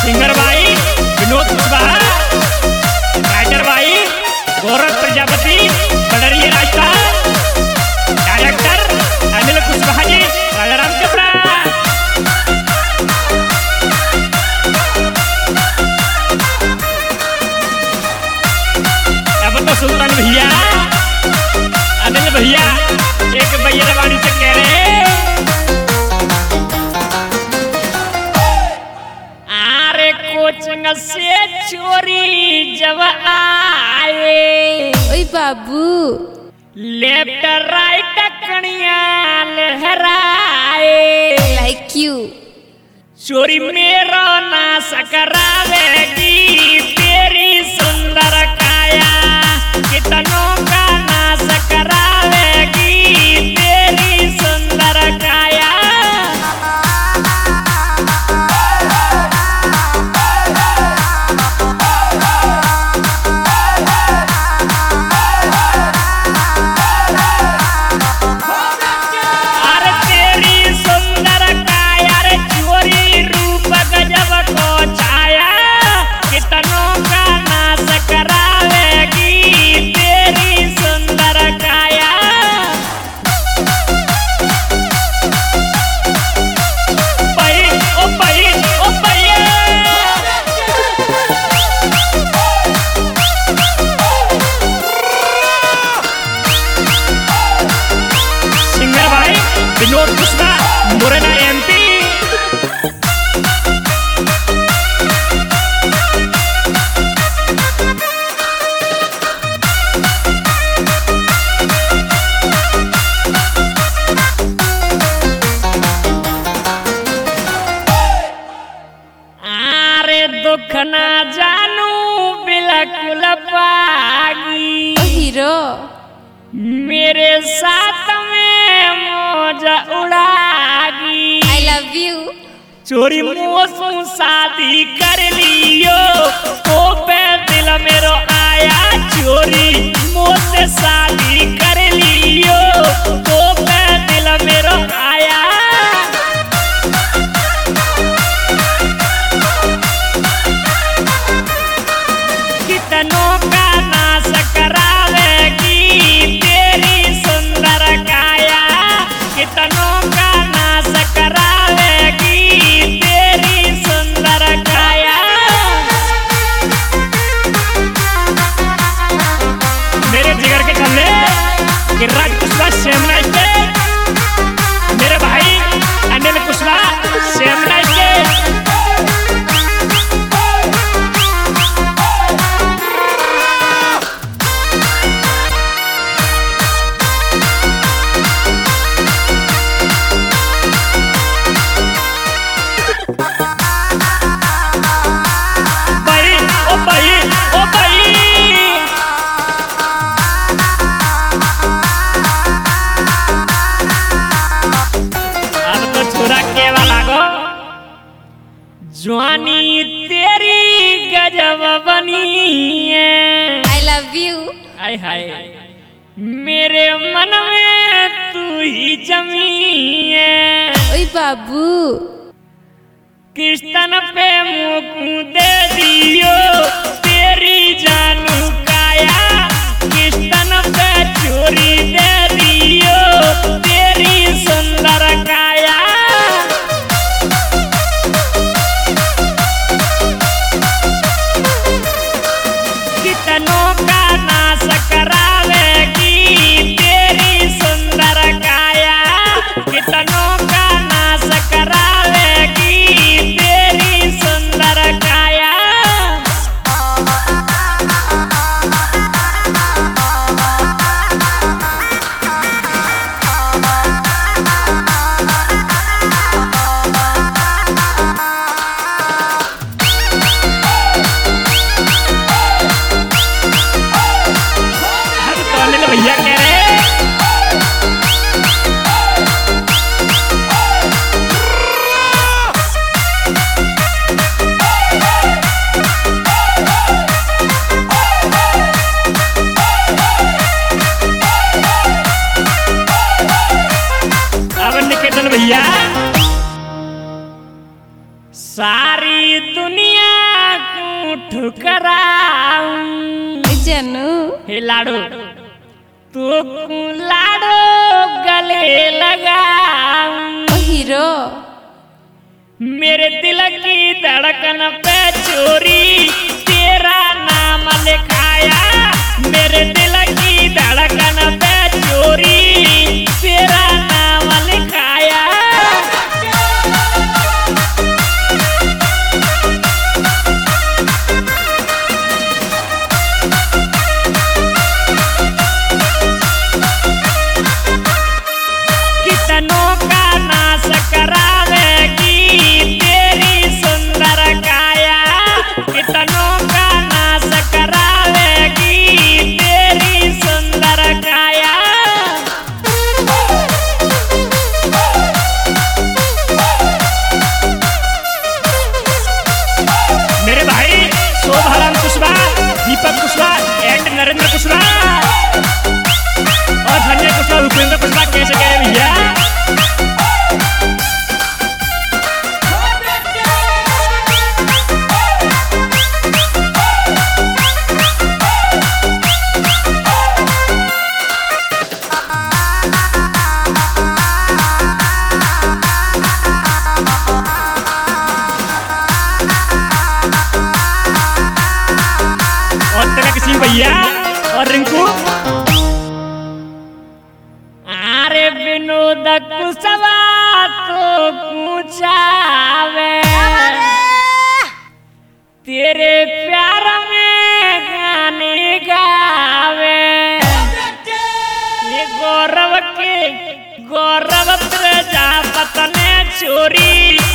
Singer भाई Vinod Kushwaha, writer भाई Gaurav Prajapati, Badaria Rajasthan, director Anil Kushwaha ji, Rajaram कपड़ा। अब तो सुल्तान भैया, अनिल भैया एक भैया वाणी से कह रहे कोचिंग से चोरी जब आए, ओए बाबू लेफ्ट राइट कणिया लहराए, लाइक यू चोरी मेरो नाश करावेगी तेरी सुंदर काया, कितनों का नाश करावेगी तेरी सुंदर काया। विनोद कुशवाहा, मुरैना एमपी। आरे दुख ना जानू बिल्कुल पागी, हीरो मेरे साथ में मौज उड़ागी। I love you. चोरी मौसम शादी कर लियो तो पे दिल मेरो आया, चोरी मुझसे शादी कर लियो तो पे दिल मेरो आया। कितनों का नाश करावेगी तेरी सुंदर काया, कितनों का नाश करावेगी तेरी सुंदर काया। मेरे जिगर के कल्ले गिरिराज कुशवाहा सेमना स्टेट, मेरे भाई अनिल कुशवाहा सेमना स्टेट। जवानी तेरी गजब बनी है, आई लव यू। हाय हाय मेरे मन में तू ही जमी है, ओए बाबू किस्तन पे मुँह दे दियो तेरी जानू काया, किस्तन पे चोरी दे दियो तेरी सुंदर काया। कितनों का नाश करावेगी तेरी सुंदर काया, कितनों का नाश करावेगी तेरी सुंदर काया। दुनिया को ठुकराऊं जानू हे लाडो तू लाडो गले लगाऊं ओ हीरो मेरे दिल की धड़कन पे चोरी तेरा नाम लिखाया मेरे दिल की धड़कन पे चोरी तेरा नाम लिखाया कितनों का नाश करावेगी तेरी सुंदर काया कितनों का नाश करावेगी तेरी सुंदर काया मेरे भाई शोभाराम कुशवाहा दीपक कुशवाहा एंड नरेंद्र कुशवाहा और संजय कुशवाहा भूपेंद्र कुशवाहा कैसे गए भैया और तेरा किसी भैया और रिंकू अरे विनोद कुशवाहा तो पूछावे तेरे प्यार में गाने गावे ये गौरव प्रजापत ने चोरी